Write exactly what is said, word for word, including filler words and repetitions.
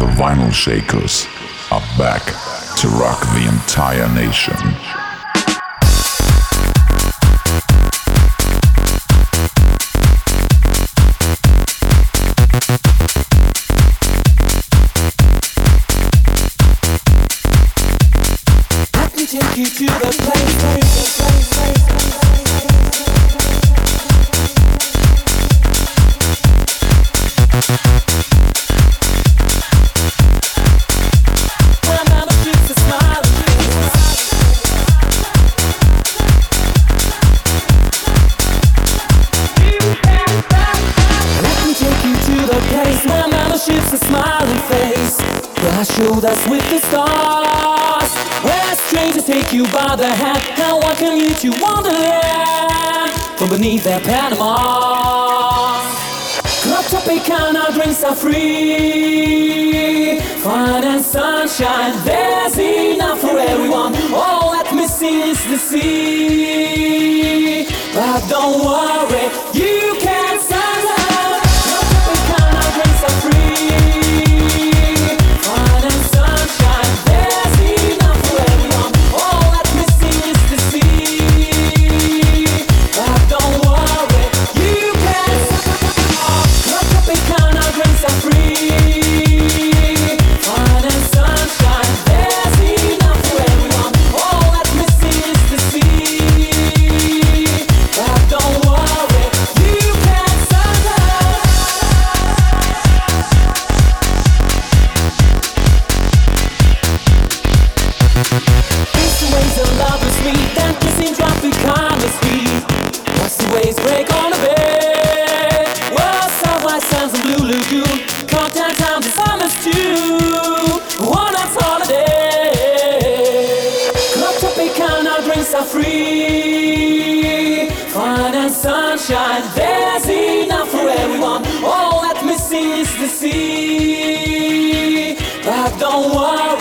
The Vinyl Shakers are back to rock the entire nation. Let me take you to the place, place, place, place, place. A smiling face, where showed us with the stars, where strangers take you by the hand and welcome you to Wonderland from beneath their Panama. Club Tropicana drinks are free, fun and sunshine, there's enough for everyone. All that missing is the sea, but don't worry, you can stand up. Club Tropicana drinks are free. Free, fun and sunshine, there's enough for everyone. All that missing is the sea, but don't worry.